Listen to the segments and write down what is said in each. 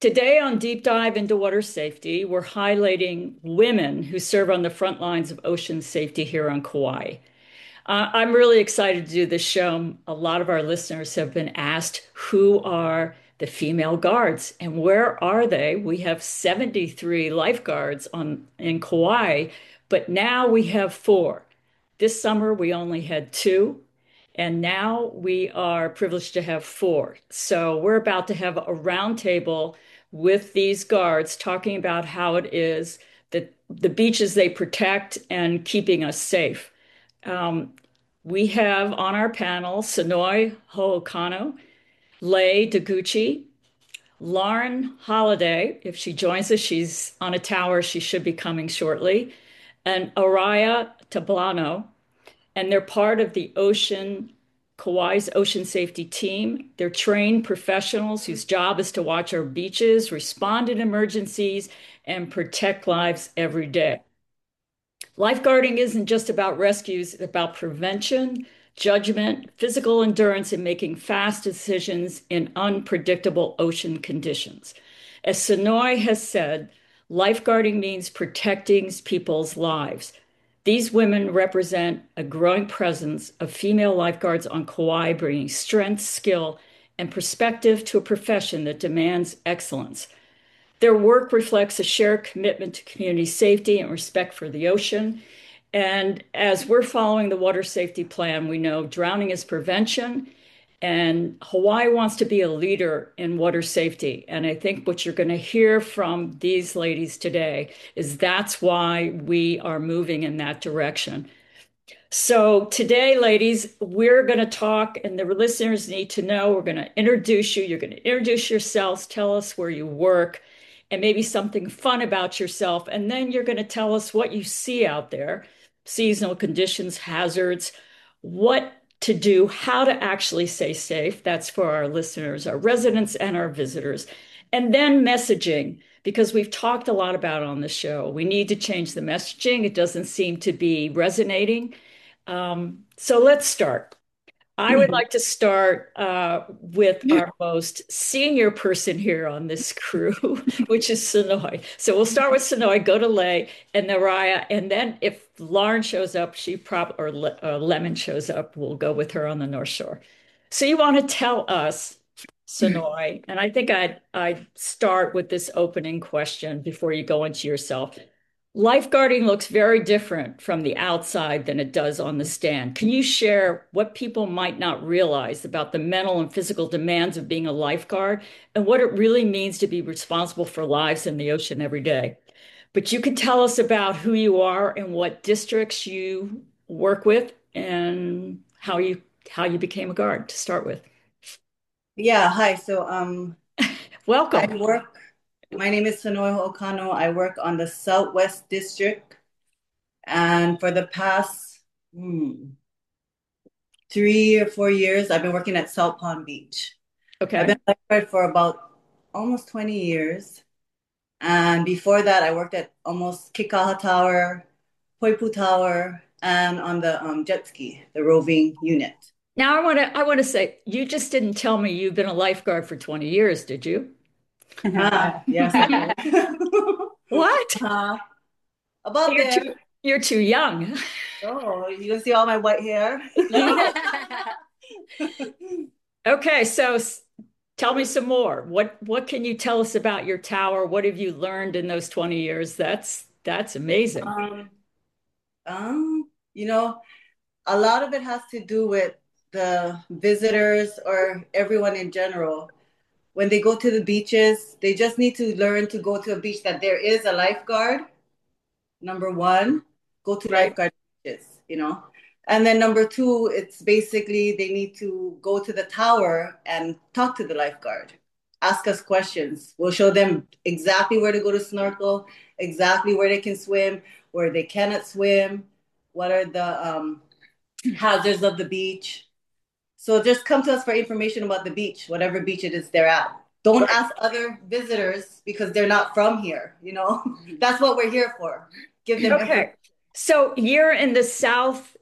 Today on Deep Dive into Water Safety, we're highlighting women who serve on the front lines of ocean safety here on Kauai. I'm really excited to do this show. A lot of our listeners have been asked who are the female guards and where are they? We have 73 lifeguards in Kauai, but now we have four. This summer we only had two, and now we are privileged to have four. So we're about to have a roundtable with these guards talking about how it is that the beaches they protect and keeping us safe. Um, we have on our panel Sonoy Ho'okano, Leigh Deguchi, Lauren Holiday. If she joins us, she's on a tower. She should be coming shortly. And Araya Tablano. And they're part of the Kauai's ocean safety team. They're trained professionals whose job is to watch our beaches, respond in emergencies, and protect lives every day. Lifeguarding isn't just about rescues, it's about prevention, judgment, physical endurance, and making fast decisions in unpredictable ocean conditions. As Sonoy has said, lifeguarding means protecting people's lives. These women represent a growing presence of female lifeguards on Kauai, bringing strength, skill, and perspective to a profession that demands excellence. Their work reflects a shared commitment to community safety and respect for the ocean. And as we're following the water safety plan, we know drowning is prevention, and Hawaii wants to be a leader in water safety. And I think what you're going to hear from these ladies today is that's why we are moving in that direction. So today, ladies, we're going to talk, and the listeners need to know we're going to introduce you. You're going to introduce yourselves, tell us where you work, and maybe something fun about yourself. And then you're going to tell us what you see out there, seasonal conditions, hazards, what to do, how to actually stay safe. That's for our listeners, our residents, and our visitors. And then messaging, because we've talked a lot about on the show. We need to change the messaging. It doesn't seem to be resonating. So let's start. I would like to start with our most senior person here on this crew, which is Sonoy. So we'll start with Sonoy, go to Leigh and Naraya, and then if Lauren shows up, Lemon shows up, we'll go with her on the North Shore. So you want to tell us, Sonoy, and I think I'd start with this opening question before you go into yourself. Lifeguarding looks very different from the outside than it does on the stand. Can you share what people might not realize about the mental and physical demands of being a lifeguard and what it really means to be responsible for lives in the ocean every day? But you can tell us about who you are and what districts you work with and how you became a guard to start with. Yeah, hi. I Welcome. work, my name is Sonoy Okano. I work on the Southwest District. And for the past 3 or 4 years, I've been working at South Palm Beach. I've Okay. been a lifeguard for about almost 20 years. And before that, I worked at almost Kikaha Tower, Poipu Tower, and on the jet ski, the roving unit. Now I want to say you just didn't tell me you've been a lifeguard for 20 years, did you? Yes, I did. What? uh, about You're there. too you're too young. Oh, you can see all my white hair? Okay, so tell me some more. What can you tell us about your tower? What have you learned in those 20 years? That's amazing. Um, you know, a lot of it has to do with the visitors or everyone in general. When they go to the beaches, they just need to learn to go to a beach that there is a lifeguard. Number one, go to Right. lifeguard beaches. And then number two, it's basically they need to go to the tower and talk to the lifeguard, ask us questions. We'll show them exactly where to go to snorkel, exactly where they can swim, where they cannot swim, what are the hazards of the beach. So just come to us for information about the beach, whatever beach it is they're at. Don't Right. ask other visitors because they're not from here. That's what we're here for. Give them information. Okay. So you're in the Southeast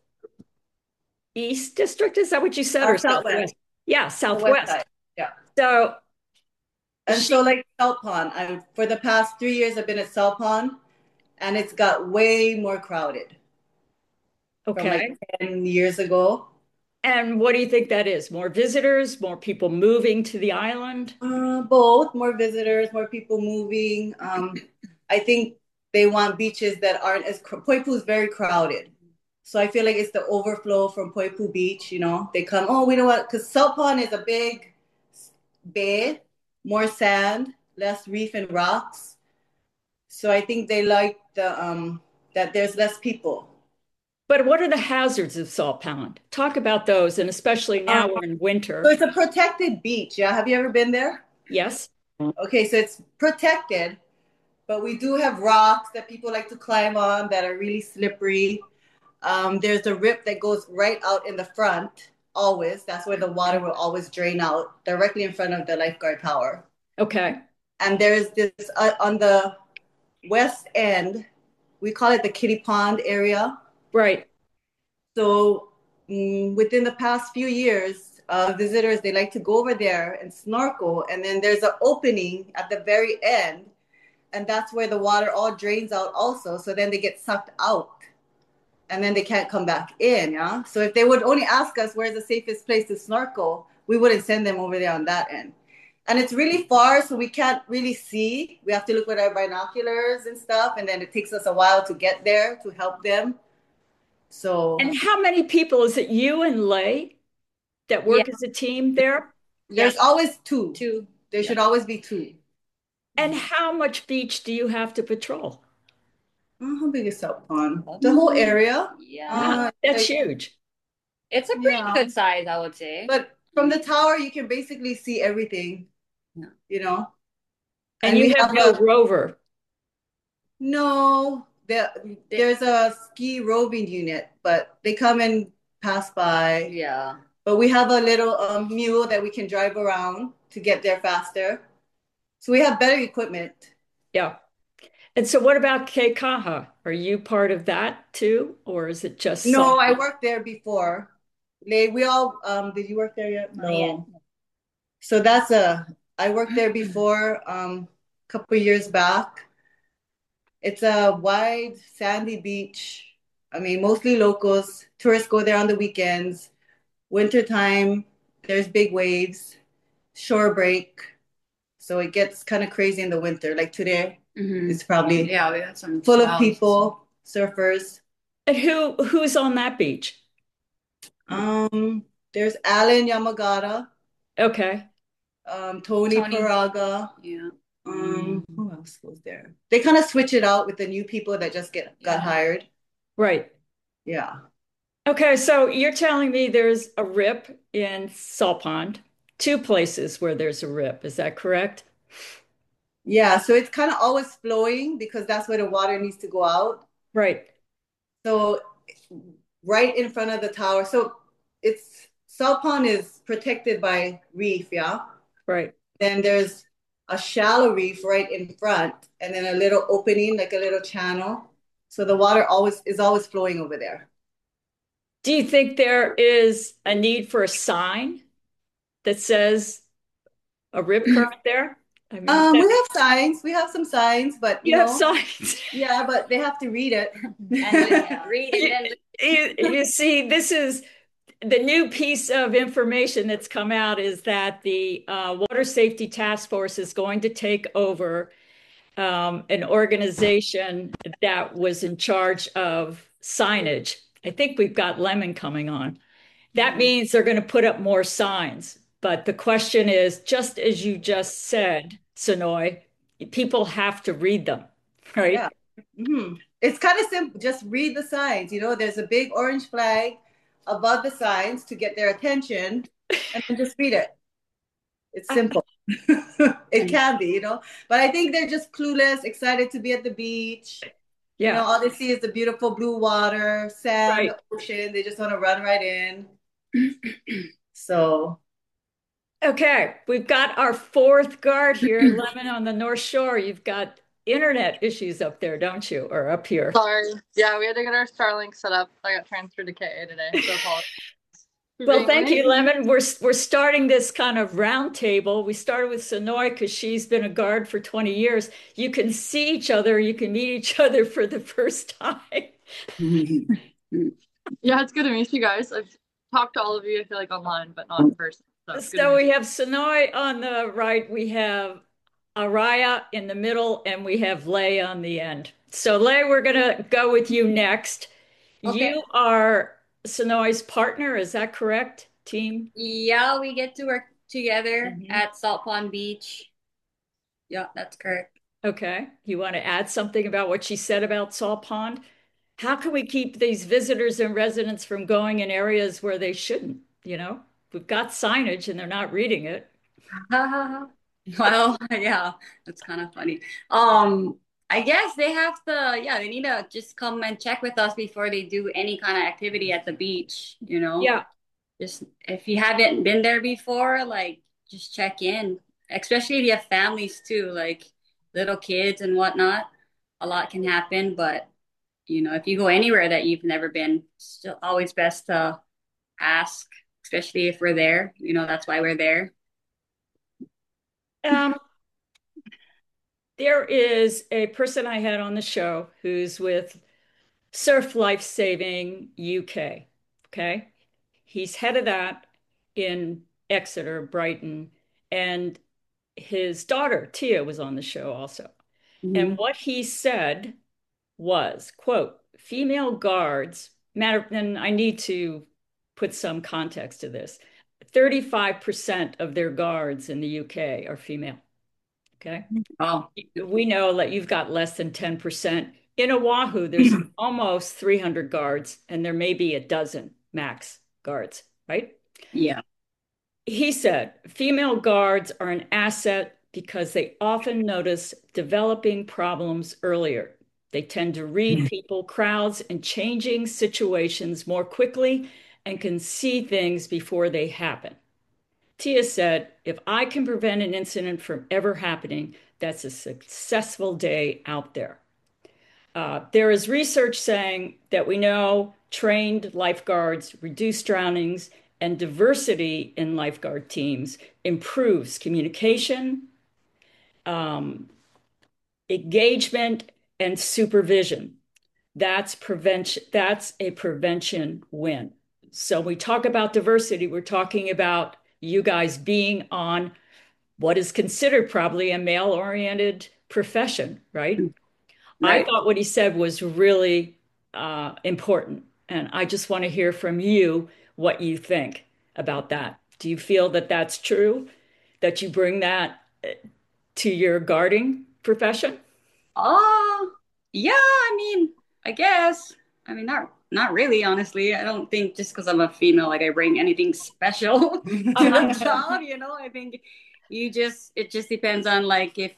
district, is that what you said, or Southwest, Southwest? Yeah, the west Southwest. side. Yeah. So And so like Salt Pond, for the past 3 years I've been at Salt Pond and it's got way more crowded from like Okay. 10 years ago. And what do you think that is? More visitors, more people moving to the island? Both more visitors, more people moving. I think they want beaches that aren't as Poipu is very crowded. So I feel like it's the overflow from Poipu Beach, you know. They come, oh, we don't want because Salt Pond is a big bay, more sand, less reef and rocks. So I think they like the that there's less people. But what are the hazards of salt pond? Talk about those, and especially Um, now we're in so winter. it's a protected beach. Yeah, have you ever been there? Yes. Okay, so it's protected, but we do have rocks that people like to climb on that are really slippery. There's a rip that goes right out in the front, always. That's where the water will always drain out directly in front of the lifeguard tower. Okay. And there's this on the west end, we call it the Kitty Pond area. Right. So within the past few years, visitors they like to go over there and snorkel, and then there's an opening at the very end, and that's where the water all drains out also. So then they get sucked out, and then they can't come back in. Yeah. So if they would only ask us where's the safest place to snorkel, we wouldn't send them over there on that end. And it's really far, so we can't really see. We have to look with our binoculars and stuff, and then it takes us a while to get there to help them. So And how many people is it you and Lay that Yeah, work as a team there? there's always two. two. There Yeah. should always be two. And how much beach do you have to patrol? How big is South Pond? The whole area. Yeah. That's Like, huge. It's a pretty yeah. good size, I would say. But from the tower, you can basically see everything, Yeah. you know. And And you we have have no rover. no, there's a ski roving unit, but they come and pass by. Yeah. But we have a little mule that we can drive around to get there faster. So we have better equipment. Yeah. And so what about Keikaha? Are you part of that too? Or is it just No, salt? I worked there before. We all did you work there yet? Not yet. So I worked there before, a couple of years back. It's a wide, sandy beach. I mean, mostly locals. Tourists go there on the weekends. Wintertime, there's big waves, shore break. So it gets kind of crazy in the winter. Like today, it's probably Yeah, we had some full of swells. people, surfers. And who's on that beach? There's Alan Yamagata, Okay. Tony Tony. Paraga. Yeah. Who else was there? They kind of switch it out with the new people that just got hired. Right. Yeah. Okay, so you're telling me there's a rip in Salt Pond, two places where there's a rip. Is that correct? Yeah, so it's kind of always flowing because that's where the water needs to go out. Right. So right in front of the tower. So it's Salt Pond is protected by reef, yeah. Right. Then there's a shallow reef right in front, and then a little opening, like a little channel. So the water always is always flowing over there. Do you think there is a need for a sign that says a rip current there? I mean, We have signs. We have some signs, but you have signs. yeah, but they have to read it. And read and then You see, this is the new piece of information that's come out is that the Water Safety Task Force is going to take over an organization that was in charge of signage. I think we've got Lemon coming on. That means they're going to put up more signs. But the question is, just as you just said, Sonoy, people have to read them, right? Yeah. It's kind of simple. Just read the signs. There's a big orange flag above the signs to get their attention, and then just read it. It's simple. It can be. But I think they're just clueless, excited to be at the beach. Yeah, All they see is the beautiful blue water, sand, right. the ocean. They just want to run right in. So, Okay, we've got our fourth guard here, Lemon on the North Shore. You've got internet issues up there, don't you? Or up here. Sorry. Yeah, we had to get our Starlink set up. I got transferred to KA today. So apologies. for Well, being thank late. you, Lemon. We're starting this kind of round table. We started with Sonoy because she's been a guard for 20 years. You can see each other, you can meet each other for the first time. Yeah, it's good to meet you guys. I've talked to all of you, I feel like online, but not in person. So it's good to So meet we you. have Sonoy on the right, we have Araya in the middle, and we have Lay on the end. So Lay, we're gonna go with you next. Okay. You are Sonoy's partner, is that correct, team? Yeah, we get to work together Mhm. at Salt Pond Beach. Yeah, that's correct. Okay. You want to add something about what she said about Salt Pond? How can we keep these visitors and residents from going in areas where they shouldn't? You know, we've got signage and they're not reading it. Well, yeah, that's kind of funny. I guess they have to, yeah, they need to just come and check with us before they do any kind of activity at the beach, you know. Yeah. Just if you haven't been there before, like just check in. Especially if you have families too, like little kids and whatnot. A lot can happen, but you know, if you go anywhere that you've never been, it's still always best to ask, especially if we're there. You know, that's why we're there. Um, there is a person I had on the show who's with Surf Life Saving UK. Okay. He's head of that in Exeter, Brighton, and his daughter, Tia, was on the show also. And Mhm. what he said was, quote, female guards matter, and I need to put some context to this. 35% of their guards in the UK are female. Okay. Oh, We know that you've got less than 10%. In Oahu, there's almost 300 guards, and there may be a dozen max guards, right? yeah. He said female guards are an asset because they often notice developing problems earlier. They tend to read people, crowds, and changing situations more quickly and can see things before they happen. Tia said, if I can prevent an incident from ever happening, that's a successful day out there. There is research saying that we know trained lifeguards reduce drownings and diversity in lifeguard teams improves communication, um, engagement, and supervision. That's prevention. That's a prevention win. So we talk about diversity. We're talking about you guys being on what is considered probably a male-oriented profession, right? I Right. thought what he said was really important. And I just want to hear from you what you think about that. Do you feel that that's true? That you bring that to your guarding profession? Oh, yeah, I mean, I guess. I mean, not really, honestly. I don't think just because I'm a female, like I bring anything special to the job, you know. I think it just depends on like if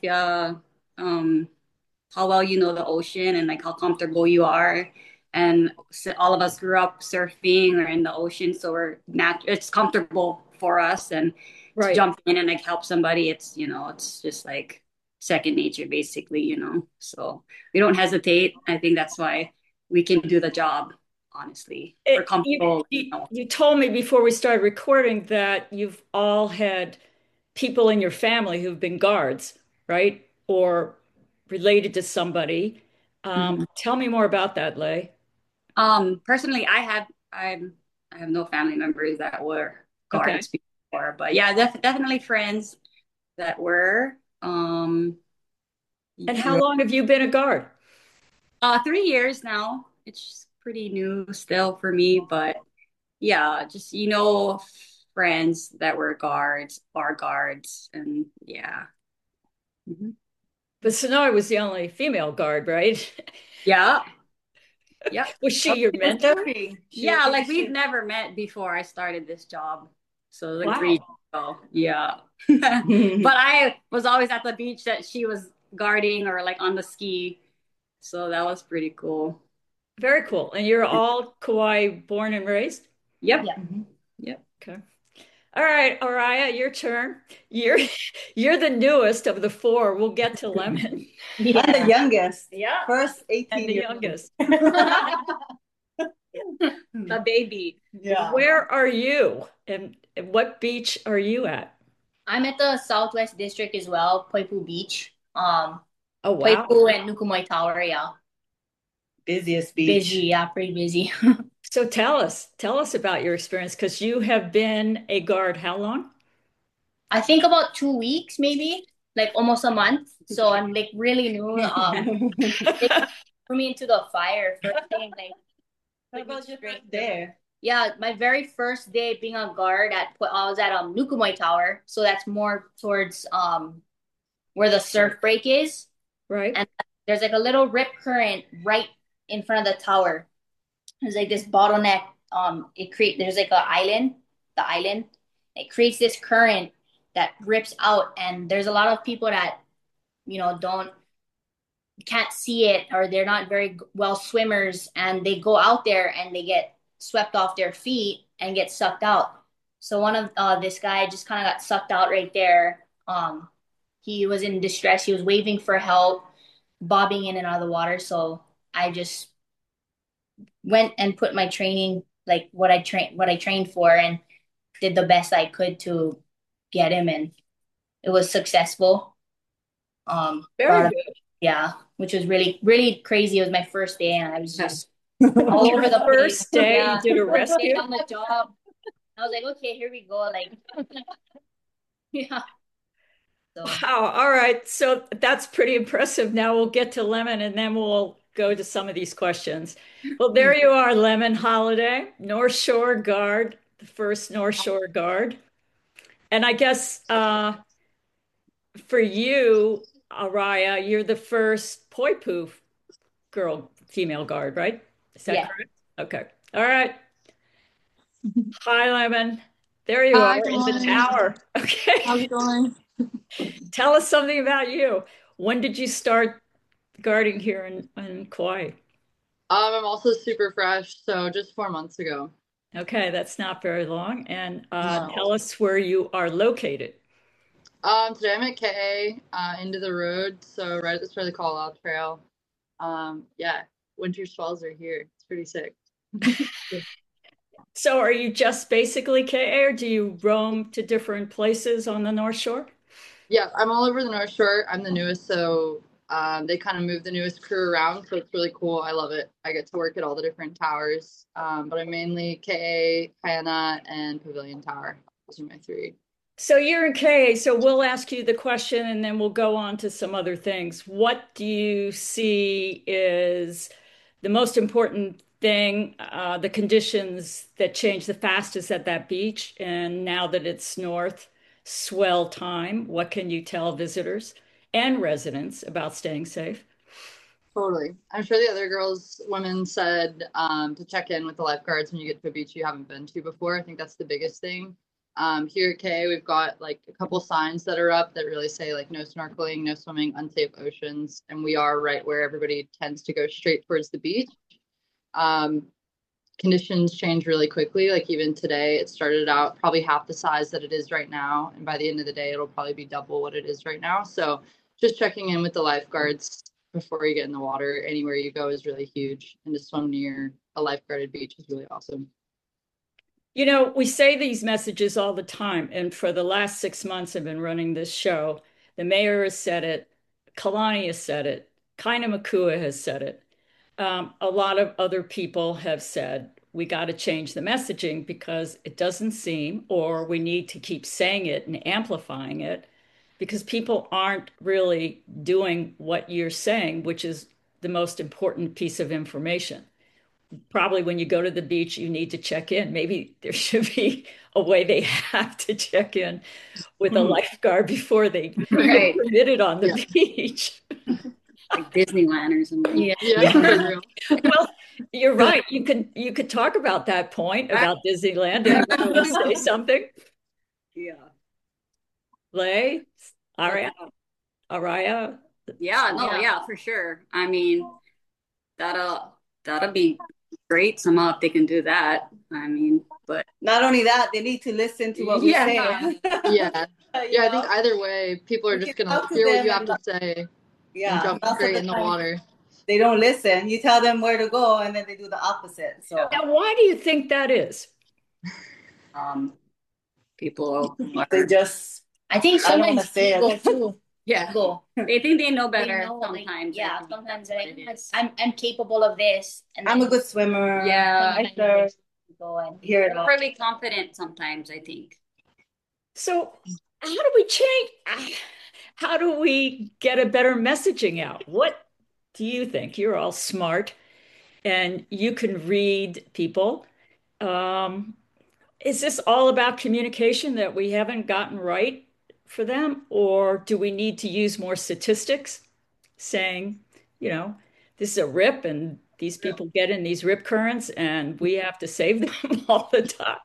um how well you know the ocean and like how comfortable you are. And so all of us grew up surfing or in the ocean, so it's comfortable for us. And to Right. jump in and like help somebody, it's it's just like second nature, basically, you know. So we don't hesitate. I think that's why we can do the job. Honestly, we're comfortable, you know. You told me before we started recording that you've all had people in your family who've been guards, right? Or related to somebody. Mhm. Tell me more about that, Lay. Personally, I have no family members that were Okay. guards before, but yeah, definitely friends that were. And how Yeah. long have you been a guard? 3 years now. It's pretty new still for me, but yeah, just friends that were guards, bar guards, and yeah. Mhm. But Sonoy was the only female guard, right? Yeah, yep. Was she Oh, your she was mentor? Sophie. Yeah, like we've never met before I started this job. So like three Wow. years ago. Yeah. But I was always at the beach that she was guarding or like on the ski. So that was pretty cool. Very cool. And you're all Kauai born and raised? Yep. Yeah. Yep. Okay. All right, Araya, your turn. You're you're the newest of the four. We'll get to Lemon. I'm the youngest. Yeah. First And 18 the year old. youngest. The baby. Yeah. Where are you? And what beach are you at? I'm at the Southwest District as well, Poipu Beach. Oh, wow. Poipu and Nukumoi Tower, yeah. Busiest beach. Busy, yeah, pretty busy. So tell us about your experience because you have been a guard how long? I think about 2 weeks, maybe, like almost a month. So I'm like really new. They threw me into the fire first thing, like How put me about your straight first day? Yeah, my very first day being a guard I was at Nukumoi Tower, so that's more towards where the surf break is, Right. and there's like a little rip current right in front of the tower. There's like this bottleneck. There's like the island. It creates this current that rips out, and there's a lot of people that don't can't see it or they're not very well swimmers, and they go out there and they get swept off their feet and get sucked out. So one of this guy just kind of got sucked out right there. He was in distress. He was waving for help, bobbing in and out of the water. So I just went and put my training, like what I trained for, and did the best I could to get him, and it was successful. Very Brought good. Yeah, which was really, really crazy. It was my first day, and I was just all over the place. First day Yeah, you did a first day rescue? on the job. I was like, okay, here we go. Like, yeah. So Wow. All right. So that's pretty impressive. Now we'll get to Lemon and then we'll go to some of these questions. Well, there you are, Lemon Holiday, North Shore Guard, the first North Shore Guard. And I guess for you, Araya, you're the first Poipu female guard, right? Is that yeah. correct? Okay. All right. Hi, Lemon. There you Hi, are good in the morning. tower. Okay. How's it going? Tell us something about you. When did you start guarding here in Kauai? I'm also super fresh, so just 4 months ago. Okay, that's not very long. And No. tell us where you are located. Today I'm at KA, into the road, so right at the start of the Colorado Trail. Yeah, winter swells are here. It's pretty sick. So are you just basically KA or do you roam to different places on the North Shore? Yeah, I'm all over the North Shore. I'm the newest, so they kind of move the newest crew around, so it's really cool. I love it. I get to work at all the different towers, but I'm mainly KA, Kaena, and Pavilion Tower. Those are my three. So you're in KA, so we'll ask you the question and then we'll go on to some other things. What do you see is the most important thing, the conditions that change the fastest at that beach? And now that it's north swell time, what can you tell visitors and residents about staying safe? Totally. I'm sure the other women said to check in with the lifeguards when you get to a beach you haven't been to before. I think that's the biggest thing. Here at KA, we've got like a couple signs that are up that really say like no snorkeling, no swimming, unsafe oceans, and we are right where everybody tends to go straight towards the beach. Conditions change really quickly. Like even today, it started out probably half the size that it is right now, and by the end of the day, it'll probably be double what it is right now. So just checking in with the lifeguards before you get in the water anywhere you go is really huge, and to swim near a lifeguarded beach is really awesome. You know, we say these messages all the time, and for the last 6 months I've been running this show. The mayor has said it, Kalani has said it, Kaina Makua has said it. A lot of other people have said we got to change the messaging because it doesn't seem, or we need to keep saying it and amplifying it because people aren't really doing what you're saying, which is the most important piece of information. Probably when you go to the beach, you need to check in. Maybe there should be a way they have to check in with a lifeguard before they get Right. permitted on the Yeah. beach. Like Disneyland or something. Yeah, for real. Well, you're right. You could talk about that point about Disneyland if you want to say something. Yeah. Lay, Araya. Yeah, no, Yeah. yeah, for sure. I mean, that'll be great somehow if they can do that. I mean, but Not only that, they need to listen to what we Yeah. say. Yeah. You Yeah, I know? think either way, people are We just can gonna talk to hear what them you have and to say and Yeah, jump most of straight the in the time- water. they don't listen. You tell them where to go, and then they do the opposite. So Now, why do you think that is? Um, people are, they just, I think I don't want to sometimes say people it. too yeah, go. they think they know They better know, like, sometimes. I yeah, think sometimes that's they're what like, it is. I'm capable of this, and I'm a then good swimmer. Yeah, I start go and here it they're all. really confident sometimes, I think. So, how do we change? How do we get a better messaging out? What do you think? You're all smart and you can read people. Um, is this all about communication that we haven't gotten right for them? Or do we need to use more statistics saying, you know, this is a rip and these people get in these rip currents and we have to save them all the time?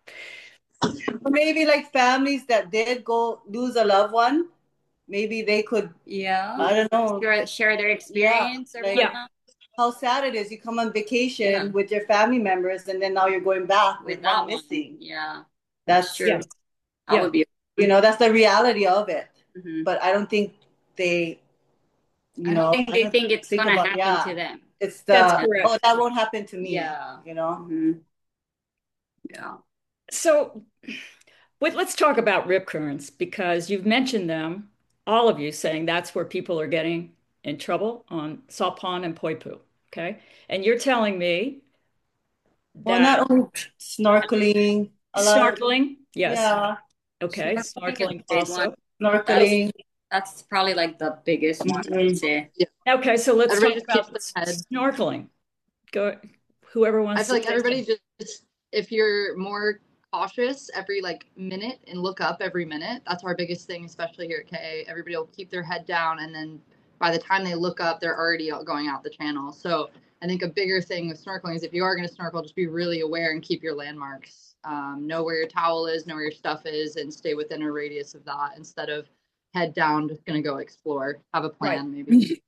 Maybe like families that did go lose a loved one, maybe they could, Yeah, I don't know. share their experience or like Yeah. whatnot how sad it is. You come on vacation Yeah. with your family members, and then now you're going back with with that one one. missing. Yeah, That's true. Yes. That Yeah. would be. that's the reality of it. Mhm. But I don't think they, I don't think they don't think it's think gonna about, happen to them. it's That's the, correct. oh, that won't happen to me. Yeah. You know? Mhm. Yeah. So let's talk about rip currents because you've mentioned them, all of you saying that's where people are getting in trouble on Saw and Poipu. Okay. And you're telling me Well, that not only snorkeling, a lot of, snorkeling, yes. yeah, Okay. Snorkeling is a Snorkeling big one. also. snorkeling. That's probably like the biggest one, I would say. Okay. So let's Everybody talk about just keeps their head. snorkeling. Go, whoever I wants feel to like take everybody it. just, if you're more cautious every like minute and look up every minute, that's our biggest thing, especially here at KA. Everybody will keep their head down, and then by the time they look up, they're already going out the channel. So I think a bigger thing with snorkeling is if you are going to snorkel, just be really aware and keep your landmarks. Know where your towel is, know where your stuff is, and stay within a radius of that instead of head down, just going to go explore. Have a plan, maybe.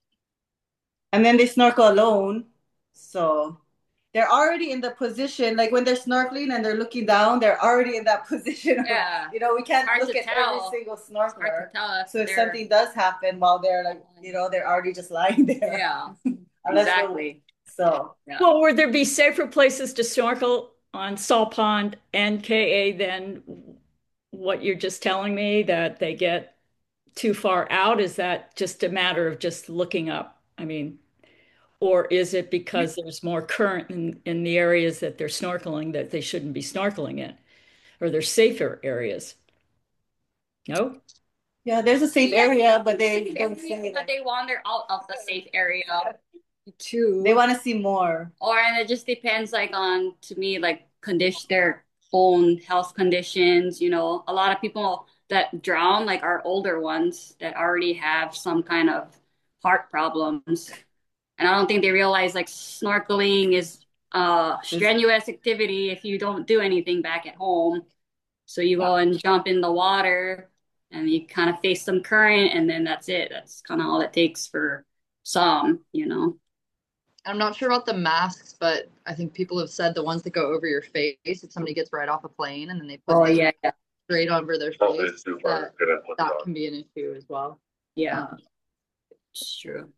And then they snorkel alone. So they're already in the position, like when they're snorkeling and they're looking down, they're already in that position. Yeah. We can't Hard look to at tell. every single It's hard snorkeler. to tell if So if they're- something does happen while they're like, they're already just lying there. Yeah, Unless we're- exactly. So Yeah. Well, would there be safer places to snorkel on Saw Pond and KA than what you're just telling me that they get too far out? Is that just a matter of just looking up? I mean, or is it because there's more current in the areas that they're snorkeling that they shouldn't be snorkeling in, or there's safer areas? No? yeah, there's a safe area, but they Safe don't area, say but that. they wander out of the safe area too. They want to see more. And it just depends like on to me like condition their own health conditions. A lot of people that drown like are older ones that already have some kind of heart problems. And I don't think they realize like snorkeling is strenuous activity if you don't do anything back at home. So you go and jump in the water and you kind of face some current and then that's it. That's kind of all it takes for some. I'm not sure about the masks, but I think people have said the ones that go over your face, if somebody gets right off a plane and then they put them Yeah. straight over their face, that can be an issue as well. Yeah. It's true.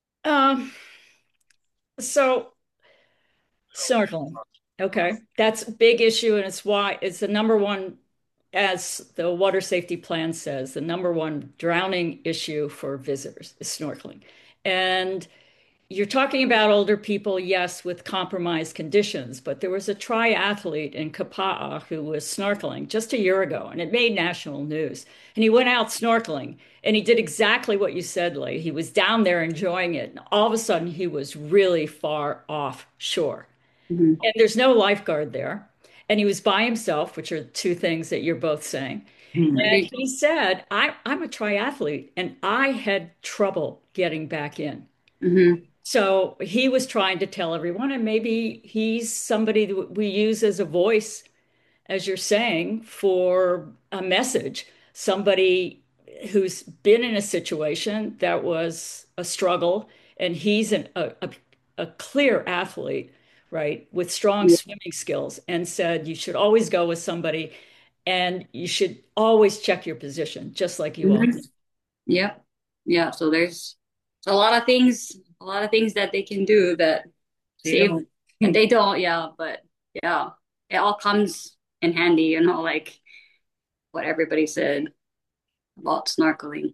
So snorkeling. Okay. That's a big issue, and it's why it's the number one, as the water safety plan says, the number one drowning issue for visitors is snorkeling. And you're talking about older people, yes, with compromised conditions, but there was a triathlete in Kapa'a who was snorkeling just a year ago, and it made national news. And he went out snorkeling, and he did exactly what you said, Lee. He was down there enjoying it, and all of a sudden he was really far offshore. Mhm. And there's no lifeguard there. And he was by himself, which are two things that you're both saying. And he said, I'm a triathlete, and I had trouble getting back in. Mhm. So he was trying to tell everyone, and maybe he's somebody that we use as a voice, as you're saying, for a message. Somebody who's been in a situation that was a struggle, and he's a clear athlete, right, with strong swimming skills, and said you should always go with somebody, and you should always check your position, just like you all Mhm. did. Yep. Yeah. So there's a lot of things, a a lot of things that they can do that They save, don't. and they don't, yeah, but yeah, it all comes in handy, like what everybody said about snorkeling.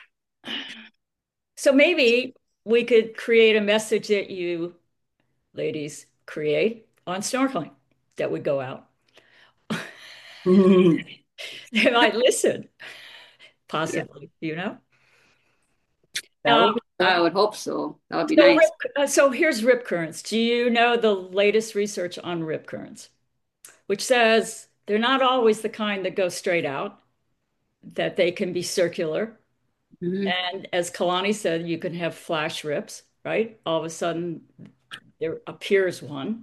So maybe we could create a message that you ladies create on snorkeling that would go out. They might listen, Yeah, possibly, you know? That Um, would be I cool. would hope so. That would be so, nice. so here's rip currents. Do you know the latest research on rip currents, which says they're not always the kind that go straight out, that they can be circular. Mhm. And as Kalani said, you can have flash rips, right? All of a sudden, there appears one.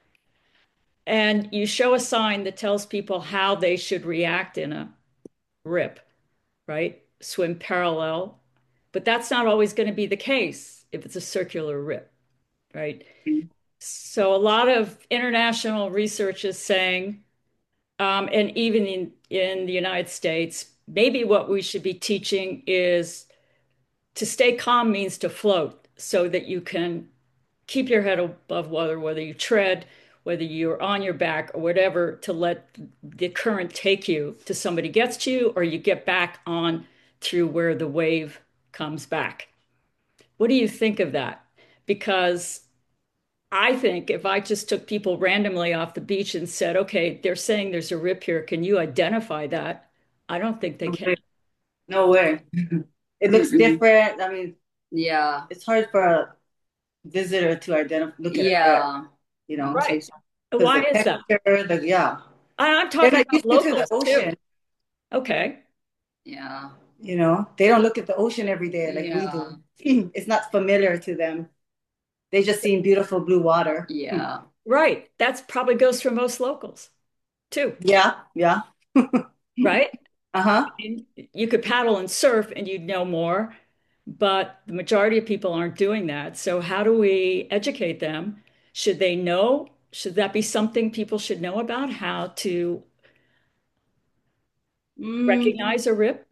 And you show a sign that tells people how they should react in a rip, right? Swim parallel. But that's not always going to be the case if it's a circular rip, right? So a lot of international research is saying, and even in the United States, maybe what we should be teaching is to stay calm means to float so that you can keep your head above water, whether you tread, whether you're on your back or whatever, to let the current take you to somebody gets to you or you get back on through where the wave comes back. What do you think of that? Because I think if I just took people randomly off the beach and said, okay, they're saying there's a rip here, can you identify that? I don't think they No can. way. No way. It looks Mm-mm. different. I mean, Yeah, it's hard for a visitor to identify, look at a rip, yeah, I would say Right. so. because Why the is that? texture, yeah, I'm they're talking not about used to the locals too. ocean. Okay. Yeah, They don't look at the ocean every day like we yeah, do. It's not familiar to them. They just seen beautiful blue water. yeah. Right. That's probably goes for most locals too, Yeah, yeah. right? Uh-huh. You could paddle and surf and you'd know more, but the majority of people aren't doing that. So how do we educate them? Should they know? Should that be something people should know about how to Mm, recognize a rip?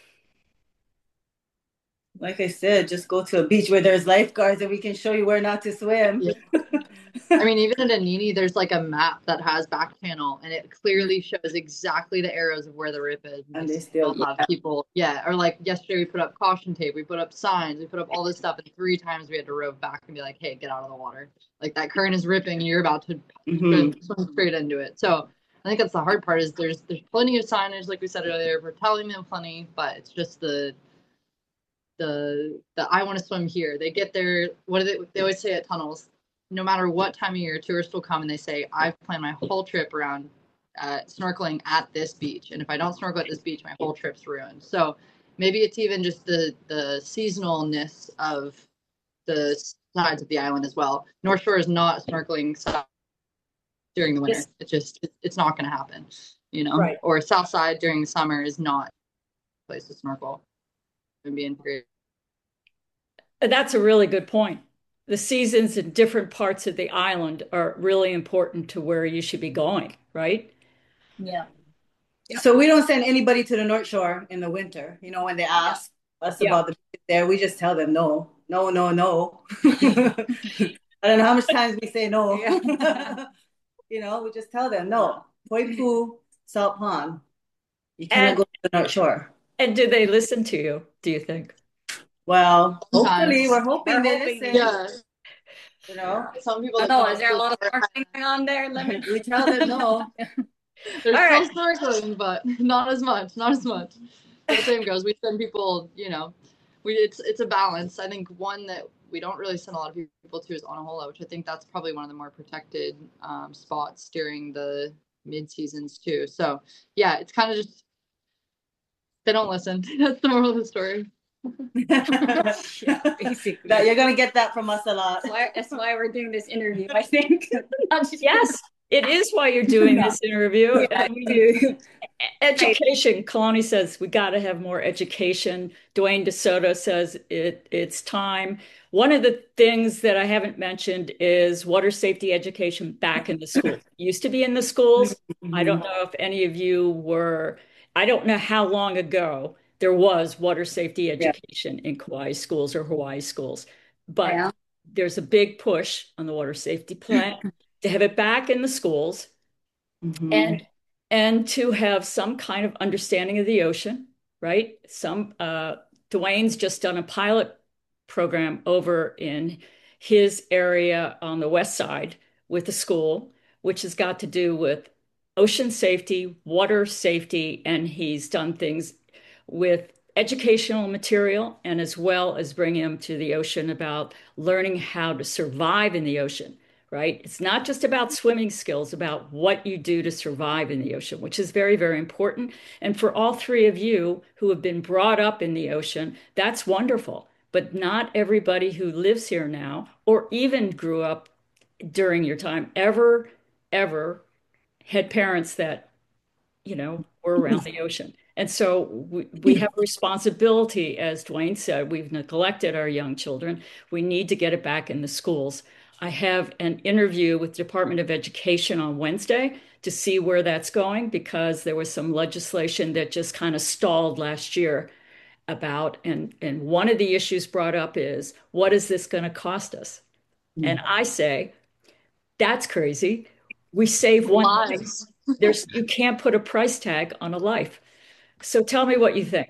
like I said, just go to a beach where there's lifeguards and we can show you where not to swim. Yeah. I mean, even in Anini, there's like a map that has back channel and it clearly shows exactly the arrows of where the rip is. And they Still still, have people, yeah. Or like yesterday, we put up caution tape, we put up signs, we put up all this stuff, and 3 times we had to row back and be like, "Hey, get out of the water! Like that current is ripping, and you're about to Mhm. swim straight into it." So I think that's the hard part is there's plenty of signage, like we said earlier. We're telling them plenty, but it's just the I want to swim here. They get there. What do they always say at tunnels? No matter what time of year, tourists will come and they say, I've planned my whole trip around snorkeling at this beach. And if I don't snorkel at this beach, my whole trip's ruined. So maybe it's even just the seasonalness of the sides of the island as well. North Shore is not a snorkeling side during the winter. Yes. It's not going to happen, Right. Or South Side during the summer is not a place to snorkel and be integrated. That's a really good point. The seasons in different parts of the island are really important to where you should be going, right? Yeah. So we don't send anybody to the North Shore in the winter. When they ask us Yeah. about the beach there, we just tell them no, no, no, no. I don't know how much times we say no. Yeah. We just tell them no. Poipu, Salt Pond. You cannot And go to the North Shore. and do they listen to you, do you think? Well, hopefully, Sometimes. we're hoping We're they hoping listen. they Yeah. Some people I that don't know, come is there a to lot of our snorkeling going on there? we tell them no. There's All right. still snorkeling, but not as much. Not as much. But the same goes. We send people, it's a balance. I think one that we don't really send a lot of people to is Onahola, which I think that's probably one of the more protected spots during the mid seasons too. So yeah, it's kind of just they don't listen. That's the moral of the story. Yeah, basically. That you're gonna get that from us a lot. That's why we're doing this interview, I think. Yes, it is why you're doing Yeah. this interview. Yeah, we do. Education, Kalani says we got to have more education. Dwayne DeSoto says it's time. One of the things that I haven't mentioned is water safety education back in the schools. It used to be in the schools. I don't know if any of you were, I don't know how long ago there was water safety Yeah. education in Kauai schools or Hawaii schools, but Yeah. there's a big push on the water safety plan to have it back in the schools Mhm. and to have some kind of understanding of the ocean, right? Dwayne's just done a pilot program over in his area on the west side with the school, which has got to do with ocean safety, water safety, and he's done things with educational material and as well as bringing them to the ocean about learning how to survive in the ocean, right? It's not just about swimming skills, about what you do to survive in the ocean, which is very, very important. And for all three of you who have been brought up in the ocean, that's wonderful. But not everybody who lives here now, or even grew up during your time, ever had parents that, were around the ocean. And so we have a responsibility, as Dwayne said, we've neglected our young children. We need to get it back in the schools. I have an interview with Department of Education on Wednesday to see where that's going because there was some legislation that just kind of stalled last year about, and one of the issues brought up is, what is this going to cost us? And I say, that's crazy. We save one life. Lives. You can't put a price tag on a life. So tell me what you think.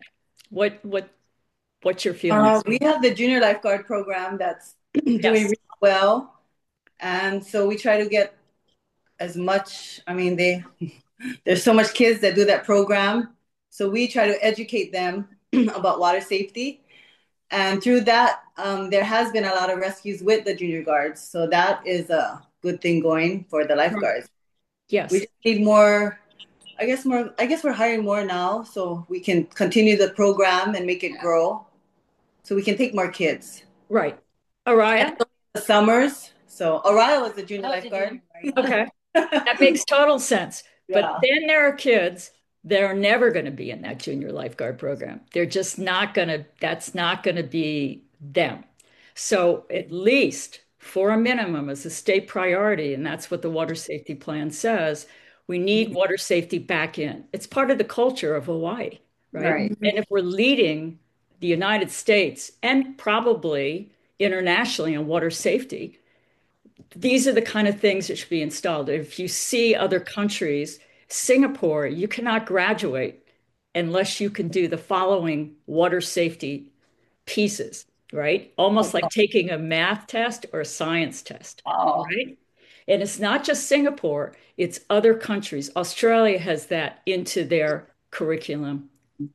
What's your feelings? We have the junior lifeguard program that's doing Yes. really well. And so we try to get as much, I mean, there's so much kids that do that program. So we try to educate them about water safety. And through that, there has been a lot of rescues with the junior guards. So that is a good thing going for the lifeguards. Yes. We just need more, I guess we're hiring more now so we can continue the program and make it grow so we can take more kids. Right. Araya? The summers. So Araya was a junior lifeguard. Okay. That makes total sense. But Yeah. then there are kids that are never going to be in that junior lifeguard program. They're just not going to, that's not going to be them. So at least for a minimum as a state priority, and that's what the water safety plan says, we need water safety back in. It's part of the culture of Hawaii, right? Right. And if we're leading the United States and probably internationally on water safety, these are the kind of things that should be installed. If you see other countries, Singapore, you cannot graduate unless you can do the following water safety pieces, right? Almost like taking a math test or a science test, Oh. right? And it's not just Singapore, it's other countries. Australia has that into their curriculum.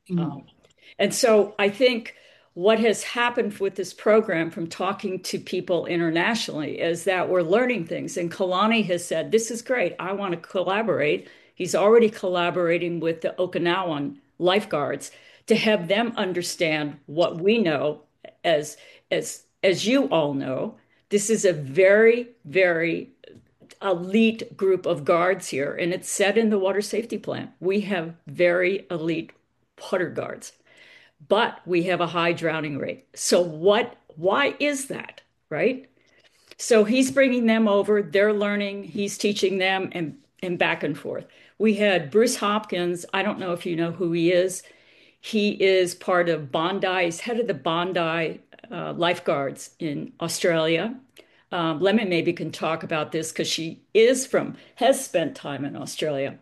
And so I think what has happened with this program from talking to people internationally is that we're learning things. And Kalani has said, this is great. I want to collaborate. He's already collaborating with the Okinawan lifeguards to have them understand what we know as you all know. This is a very, very elite group of guards here, and it's said in the water safety plan. We have very elite water guards, but we have a high drowning rate. So why is that, right? So he's bringing them over, they're learning, he's teaching them, and back and forth. We had Bruce Hopkins. I don't know if you know who he is. He is part of Bondi. He's head of the Bondi lifeguards in Australia. Lemon maybe can talk about this because she has spent time in Australia.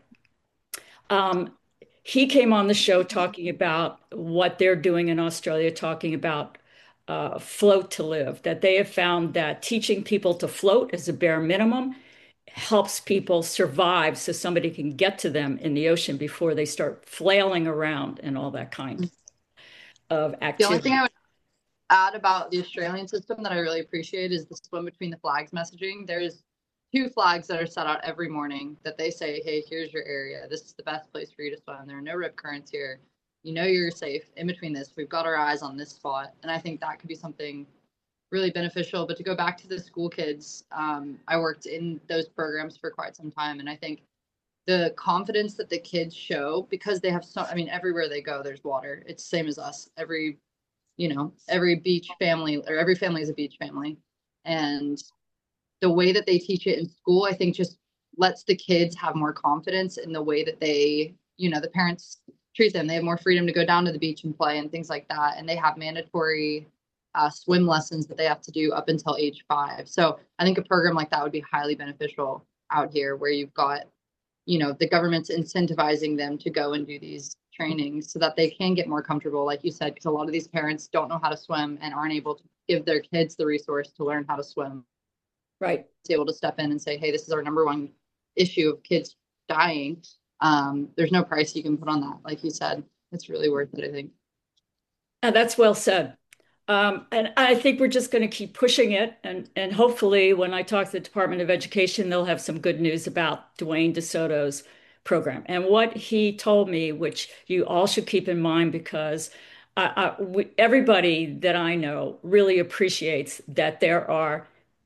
He came on the show talking about what they're doing in Australia, talking about float to live, that they have found that teaching people to float as a bare minimum helps people survive so somebody can get to them in the ocean before they start flailing around and all that kind of activity. The only thing I would add about the Australian system that I really appreciate is the swim between the flags messaging. There's 2 flags that are set out every morning that they say, hey, here's your area. This is the best place for you to swim. There are no rip currents here. You know you're safe. In between this, we've got our eyes on this spot. And I think that could be something really beneficial. But to go back to the school kids, I worked in those programs for quite some time. And I think the confidence that the kids show, because they have everywhere they go, there's water. It's the same as us. Every beach family, or every family is a beach family. And the way that they teach it in school, I think just lets the kids have more confidence in the way that they, the parents treat them. They have more freedom to go down to the beach and play and things like that. And they have mandatory swim lessons that they have to do up until age 5. So I think a program like that would be highly beneficial out here, where you've got, the government's incentivizing them to go and do these trainings so that they can get more comfortable, like you said, because a lot of these parents don't know how to swim and aren't able to give their kids the resource to learn how to swim. Right. To be able to step in and say, hey, this is our number one issue of kids dying. There's no price you can put on that. Like you said, it's really worth it, I think. That's well said. And I think we're just going to keep pushing it. And hopefully, when I talk to the Department of Education, they'll have some good news about Dwayne DeSoto's program. And what he told me, which you all should keep in mind, because everybody that I know really appreciates that there are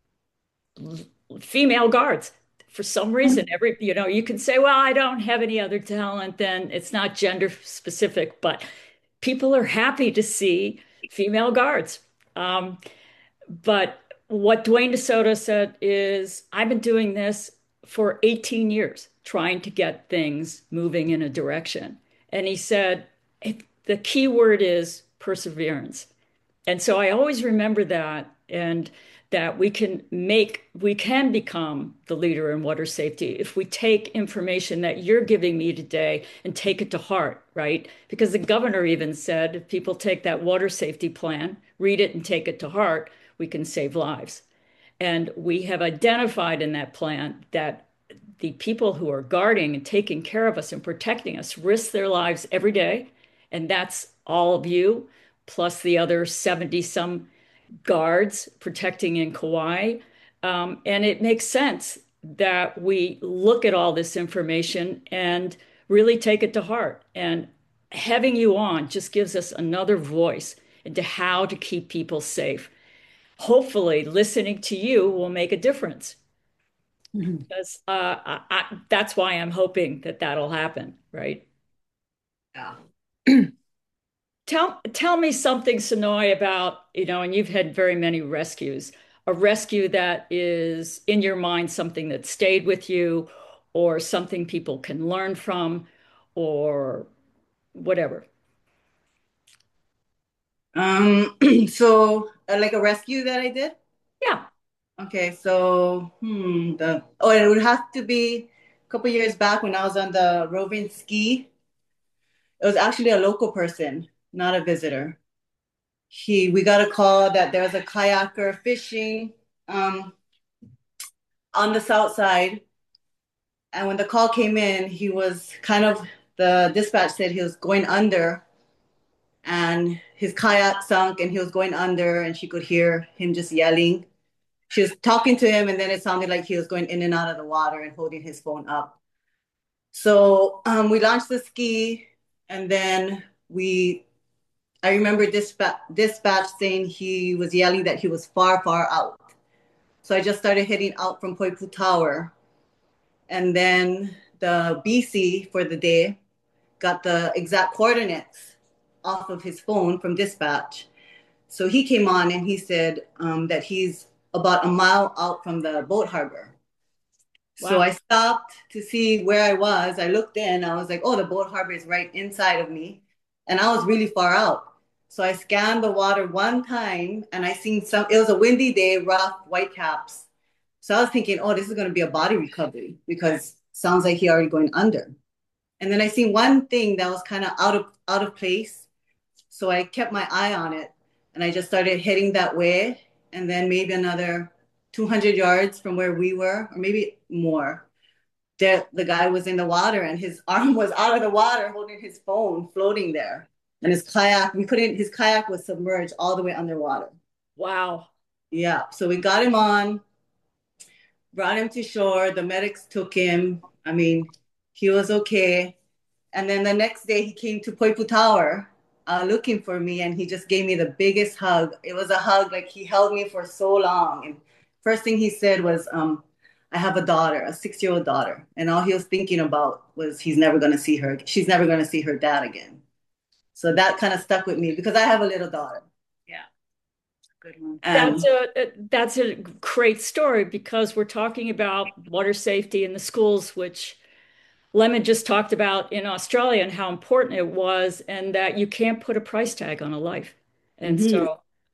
female guards. For some reason, you can say, well, I don't have any other talent, then it's not gender specific, but people are happy to see female guards. But what Dwayne DeSoto said is, I've been doing this for 18 years, trying to get things moving in a direction. And he said, the key word is perseverance. And so I always remember that, and that we can become the leader in water safety if we take information that you're giving me today and take it to heart, right? Because the governor even said if people take that water safety plan, read it and take it to heart, we can save lives. And we have identified in that plan that the people who are guarding and taking care of us and protecting us risk their lives every day. And that's all of you, plus the other 70 some guards protecting in Kauai. And it makes sense that we look at all this information and really take it to heart. And having you on just gives us another voice into how to keep people safe. Hopefully, listening to you will make a difference. Because that's why I'm hoping that that'll happen, right? Yeah. Tell me something, Sonoy, about, and you've had very many rescues, a rescue that is in your mind, something that stayed with you, or something people can learn from, or whatever. So like a rescue that I did? Yeah. Okay, so it would have to be a couple years back when I was on the roving ski. It was actually a local person, not a visitor. We got a call that there was a kayaker fishing on the south side. And when the call came in, the dispatch said he was going under and his kayak sunk and he was going under and she could hear him just yelling. She was talking to him and then it sounded like he was going in and out of the water and holding his phone up. So we launched the ski and then I remember dispatch saying he was yelling that he was far, far out. So I just started heading out from Poipu Tower. And then the BC for the day got the exact coordinates off of his phone from dispatch. So he came on and he said that he's about a mile out from the boat harbor. Wow. So I stopped to see where I was. I looked in, I was like, oh, the boat harbor is right inside of me. And I was really far out. So I scanned the water one time and I seen it was a windy day, rough, white caps. So I was thinking, oh, this is going to be a body recovery because it sounds like he already going under. And then I seen one thing that was kind of out of place. So I kept my eye on it and I just started heading that way. And then maybe another 200 yards from where we were, or maybe more, the guy was in the water and his arm was out of the water holding his phone floating there. And his kayak was submerged all the way underwater. Wow. Yeah. So we got him on, brought him to shore. The medics took him. I mean, he was okay. And then the next day he came to Poipu Tower looking for me and he just gave me the biggest hug. It was a hug, like he held me for so long. And first thing he said was, I have a daughter, a 6-year-old daughter. And all he was thinking about was he's never going to see her. She's never going to see her dad again. So that kind of stuck with me because I have a little daughter. Yeah. Good one. That's a great story because we're talking about water safety in the schools, which Lemon just talked about in Australia and how important it was, and that you can't put a price tag on a life. And so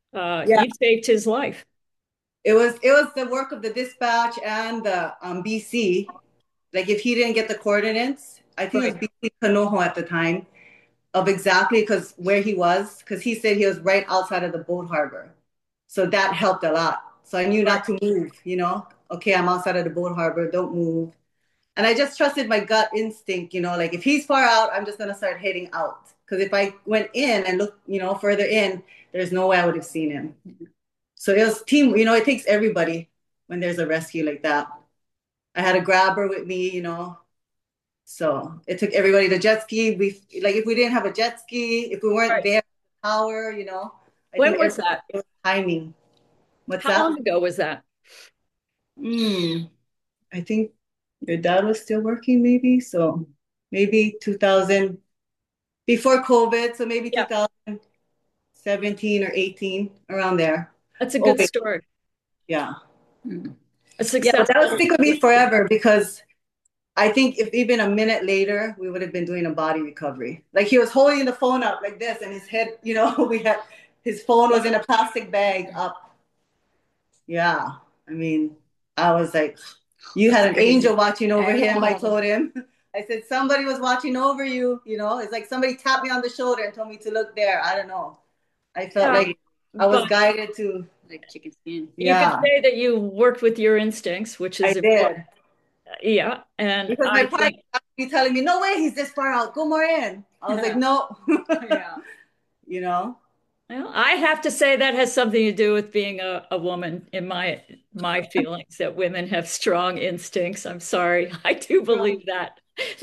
Yeah, You saved his life. it was the work of the dispatch and the BC. Like if he didn't get the coordinates, I think it Right. was BC Kanoho at the time of exactly because where he was, because he said he was right outside of the boat harbor. So that helped a lot. So I knew Right. not to move, you know. Okay, I'm outside of the boat harbor, don't move. And I just trusted my gut instinct, you know, like if he's far out, I'm just gonna start heading out. Because if I went in and looked, you know, further in, there's no way I would have seen him. So it was team, you know, it takes everybody when there's a rescue like that. I had a grabber with me, you know, so it took everybody to jet ski. We like if we didn't have a jet ski, if we weren't Right. there, tower, you know, I When think was everybody that? was timing. What's How that? long ago was that? I think your dad was still working, maybe. So maybe 2000 before COVID. So maybe Yeah, 2017 or 18, around there. that's a Oh good wait, story. yeah, A yeah. But that would successful. stick with me forever because I think if even a minute later, we would have been doing a body recovery. Like he was holding the phone up like this, and his head, you know, we had his phone was in a plastic bag up. Yeah, I mean, I was like, you had That's an crazy. angel watching over I him. I know. told him. I said somebody was watching over you. You know, it's like somebody tapped me on the shoulder and told me to look there. I don't know. I felt Yeah, like I was but guided to. Like chicken skin. you could Yeah, say that you worked with your instincts, which I is important. did Yeah, and because my I partner think, be telling me, "No way, he's this far out. Go more in." I was like, "No." Yeah. You know? well, I have to say that has something to do with being a woman in my feelings that women have strong instincts. I'm sorry. I do believe that.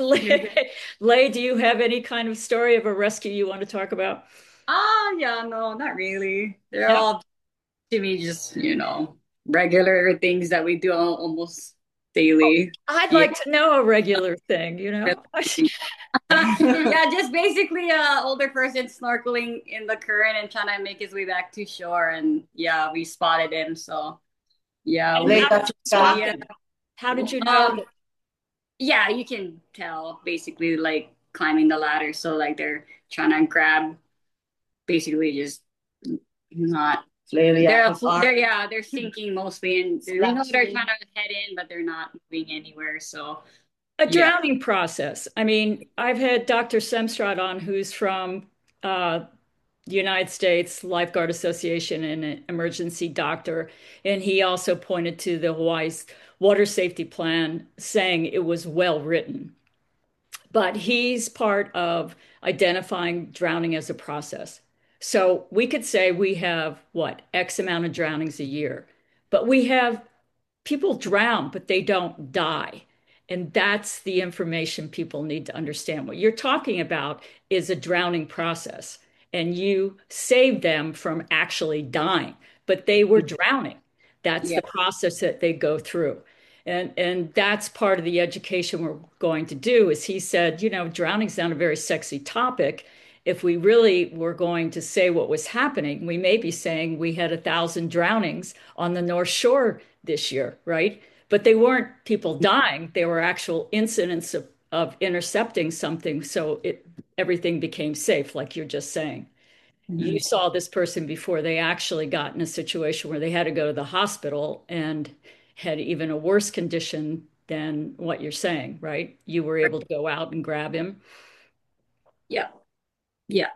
Lay, do you have any kind of story of a rescue you want to talk about? Yeah, no, not really. They're Yeah. all to me just, regular things that we do almost daily. I'd Yeah. like to know a regular thing, you know? Yeah, just basically older person snorkeling in the current and trying to make his way back to shore and yeah, we spotted him. So yeah, And Late how did got you you spot yeah. spotted. them? How did you know Um that? yeah, you can tell basically like climbing the ladder. So like they're trying to grab basically just not Lately, yeah, they're his arm. they're yeah, they're sinking mostly and we know they're Splashing. trying to head in, but they're not moving anywhere. So A yeah. drowning process. I mean, I've had Dr. Semstrad on, who's from the United States Lifeguard Association and an emergency doctor, and he also pointed to the Hawaii's water safety plan, saying it was well written. But he's part of identifying drowning as a process. So we could say we have what, X amount of drownings a year, but we have people drown, but they don't die. And that's the information people need to understand. What you're talking about is a drowning process, and you saved them from actually dying, but they were drowning. That's Yeah. the process that they go through. And that's part of the education we're going to do. Is he said, you know, drowning's not a very sexy topic. If we really were going to say what was happening, we may be saying we had 1,000 drownings on the North Shore this year, right? But they weren't people dying. They were actual incidents of intercepting something. So everything became safe, like you're just saying. You Mhm. saw this person before they actually got in a situation where they had to go to the hospital and had even a worse condition than what you're saying, right? You were able to go out and grab him. Yeah. Yeah.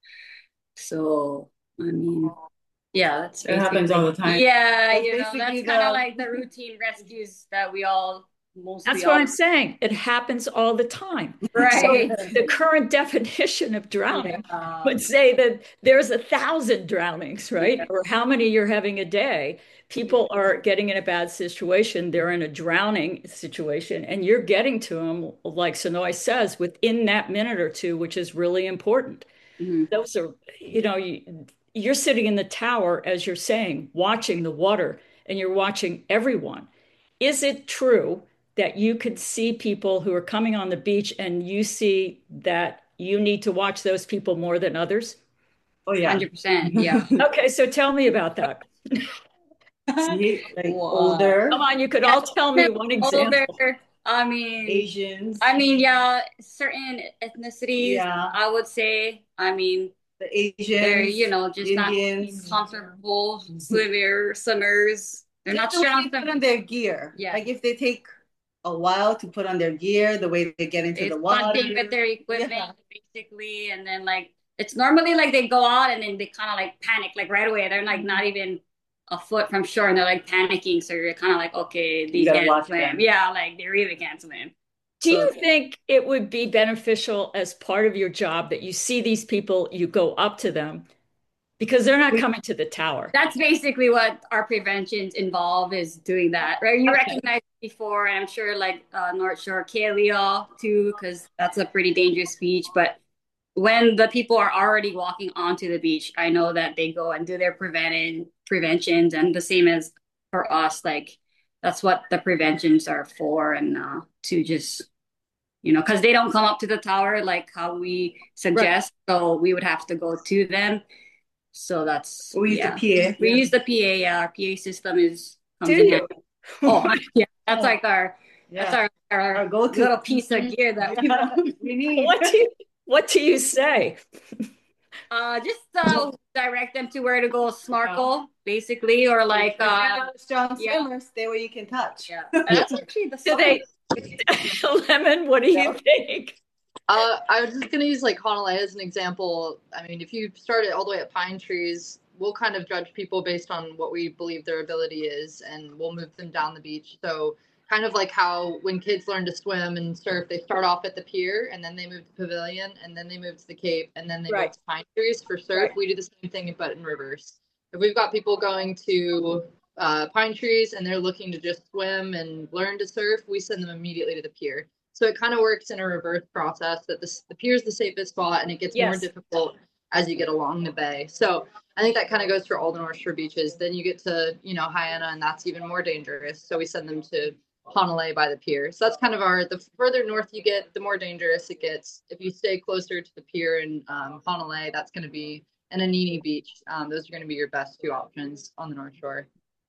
So, I mean, yeah, that's It happens basically, all the time. yeah, That's that's basically kind of the like the routine rescues that we all That's mostly what all I'm saying. It happens all the time. So right. the current definition of drowning Yeah. would say that there's 1,000 drownings, right? Yeah. Or how many you're having a day. People are getting in a bad situation. They're in a drowning situation, and you're getting to them, like Sonoy says, within that minute or two, which is really important. Mhm. Those are, you're sitting in the tower, as you're saying, watching the water, and you're watching everyone. Is it true that you could see people who are coming on the beach and you see that you need to watch those people more than others? oh yeah. 100%. Yeah. Okay, so tell me about that. See, like Wow. Come older on, you could Yeah, all tell me one older. example. I mean, Asians. I mean, yeah, certain ethnicities, Yeah, I would say. I mean, The They're, Asians, just not Indians. comfortable swimmers. They're not Just the way strong they put on enough. their gear. Yeah. Like if they take a while to put on their gear, the way they get into It's the water. hunting with their equipment, Yeah. basically, and then like it's normally like they go out and then they kind of like panic like right away. They're like not even a foot from shore and they're like panicking. So you're kind of like, okay, these gotta guys watch swim. them. Yeah, like they really can't swim. Do you So- think it would be beneficial as part of your job that you see these people, you go up to them because they're not coming to the tower? That's basically what our preventions involve is doing that, right? You recognize before, and I'm sure like North Shore, Kalia too, because that's a pretty dangerous beach. But when the people are already walking onto the beach, I know that they go and do their preventions, and the same as for us, like that's what the preventions are for, and to just because they don't come up to the tower like how we suggest, so we would have to go to them. So that's We use the PA. We use the PA. Yeah, our PA system comes Do in you? handy. Oh, yeah, that's like our Yeah. our go-to little piece of gear that we need. What do you say? just direct them to where to go snorkel, basically, or like Strong yeah. swimmers, stay where you can touch. yeah. That's actually the Do they, Lemon, what do you think? I was just gonna use like Honolulu as an example. I mean, if you start it all the way at Pine Trees, we'll kind of judge people based on what we believe their ability is, and we'll move them down the beach. So kind of like how when kids learn to swim and surf, they start off at the pier, and then they move to Pavilion, and then they move to the Cape, and then they move to Pine Trees for surf. Right. We do the same thing, but in reverse. If we've got people going to Pine Trees and they're looking to just swim and learn to surf, we send them immediately to the pier. So it kind of works in a reverse process that the pier is the safest spot, and it gets more difficult as you get along the bay. So I think that kind of goes for all the North Shore beaches. Then you get to, Hyanna, and that's even more dangerous. So we send them to Honolulu by the pier. So that's kind of the further north you get, the more dangerous it gets. If you stay closer to the pier in Honolulu, that's going to be and Anini Beach. Those are going to be your best two options on the North Shore.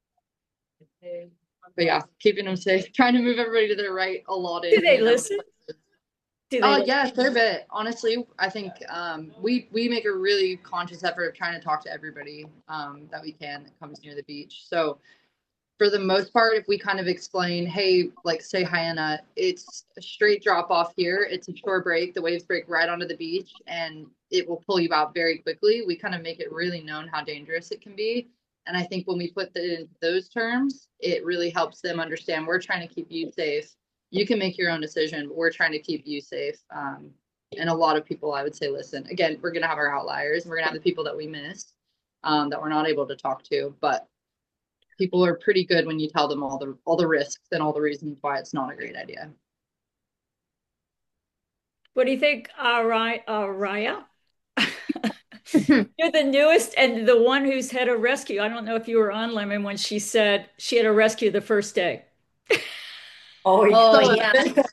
But yeah, keeping them safe, trying to move everybody to their right allotted. Do they listen? Yeah, a fair bit. Honestly, I think we make a really conscious effort of trying to talk to everybody that we can that comes near the beach. So for the most part, if we kind of explain, hey, like say Hyanna, it's a straight drop off here. It's a shore break. The waves break right onto the beach and it will pull you out very quickly. We kind of make it really known how dangerous it can be. And I think when we put those terms, it really helps them understand we're trying to keep you safe. You can make your own decision, but we're trying to keep you safe. And a lot of people, I would say, listen. Again, we're going to have our outliers. And we're going to have the people that we miss that we're not able to talk to. But people are pretty good when you tell them all the risks and all the reasons why it's not a great idea. What do you think, Raya? You're the newest and the one who's had a rescue. I don't know if you were on Lemon when she said she had a rescue the first day. Oh yeah.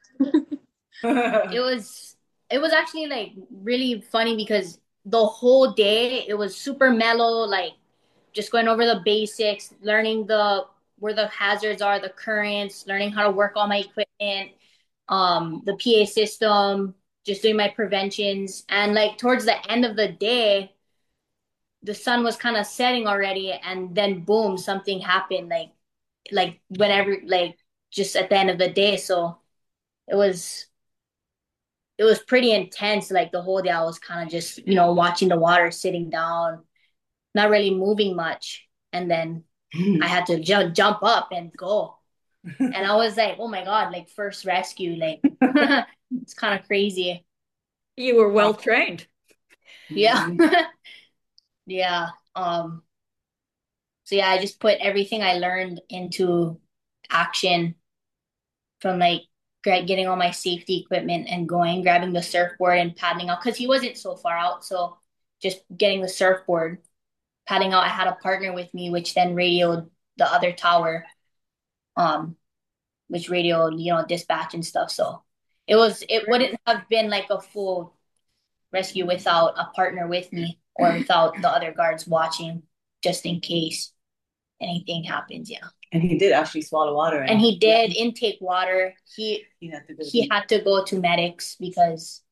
It was actually like really funny because the whole day it was super mellow, like just going over the basics, learning where the hazards are, the currents, learning how to work all my equipment, the PA system, just doing my preventions. And like towards the end of the day, the sun was kind of setting already, and then boom, something happened like whenever, like just at the end of the day. So it was pretty intense. Like the whole day I was kind of just, watching the water, sitting down, not really moving much. And then I had to jump up and go. And I was like, oh my God, like first rescue, like it's kind of crazy. You were well trained. Yeah. Yeah. So yeah, I just put everything I learned into action from like getting all my safety equipment and grabbing the surfboard and paddling out because he wasn't so far out. So just getting the surfboard, paddling out. I had a partner with me, which then radioed the other tower, which radioed, dispatch and stuff. So it wouldn't have been like a full rescue without a partner with me or without the other guards watching just in case anything happens. Yeah. And he did actually swallow water. And he did intake water. He had to go to medics because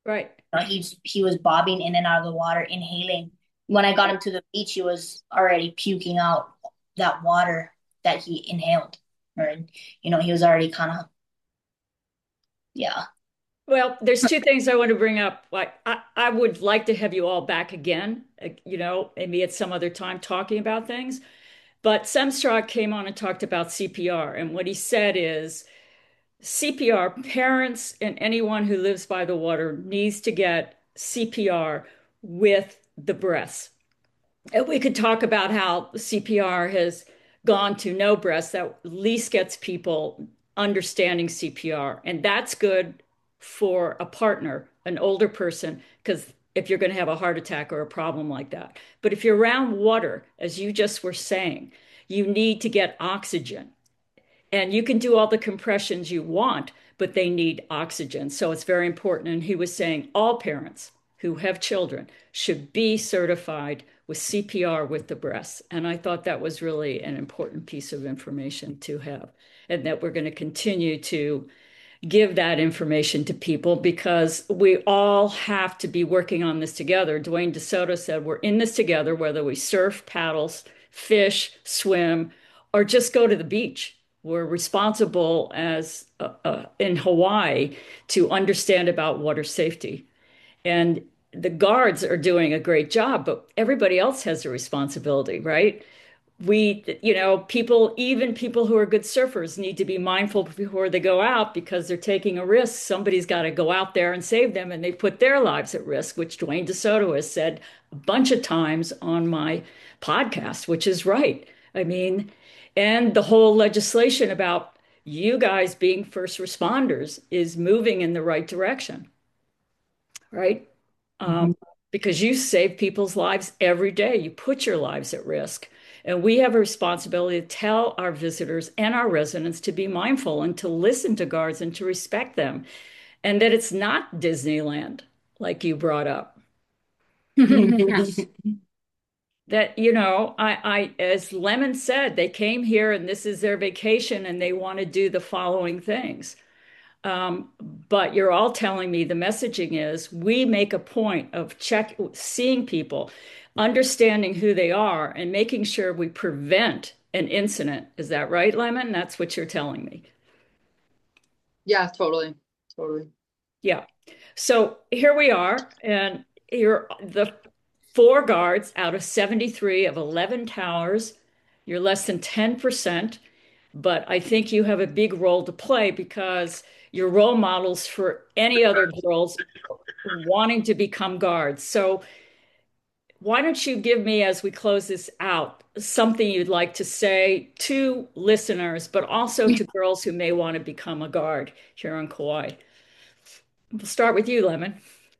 Right. He was bobbing in and out of the water, inhaling. When I got him to the beach, he was already puking out that water that he inhaled. Or, he was already kind of, yeah. Well, there's two things I want to bring up. Like, I would like to have you all back again, maybe at some other time talking about things. But Semstra came on and talked about CPR. And what he said is CPR, parents and anyone who lives by the water needs to get CPR with the breaths. And we could talk about how CPR has gone to no breaths, that at least gets people understanding CPR. And that's good for a partner, an older person, because if you're going to have a heart attack or a problem like that. But if you're around water, as you just were saying, you need to get oxygen. And you can do all the compressions you want, but they need oxygen. So it's very important. And he was saying all parents who have children should be certified with CPR with the breasts. And I thought that was really an important piece of information to have, and that we're going to continue to give that information to people because we all have to be working on this together. Dwayne DeSoto said, we're in this together, whether we surf, paddles, fish, swim, or just go to the beach. We're responsible as in Hawaii to understand about water safety. And the guards are doing a great job, but everybody else has a responsibility, right? Even people who are good surfers need to be mindful before they go out because they're taking a risk. Somebody's got to go out there and save them, and they put their lives at risk, which Dwayne DeSoto has said a bunch of times on my podcast, which is right. I mean, and the whole legislation about you guys being first responders is moving in the right direction, right? Because you save people's lives every day. You put your lives at risk. And we have a responsibility to tell our visitors and our residents to be mindful and to listen to guards and to respect them. And that it's not Disneyland, like you brought up. That, as Lemon said, they came here and this is their vacation and they want to do the following things. But you're all telling me the messaging is we make a point of seeing people, understanding who they are, and making sure we prevent an incident. Is that right, Lemon? That's what you're telling me. Yeah, totally. Totally. Yeah. So here we are, and you're the 4 guards out of 73 of 11 towers. You're less than 10%. But I think you have a big role to play because you're role models for any other girls wanting to become guards. So why don't you give me, as we close this out, something you'd like to say to listeners, but also to girls who may want to become a guard here on Kauai? We'll start with you, Lemon.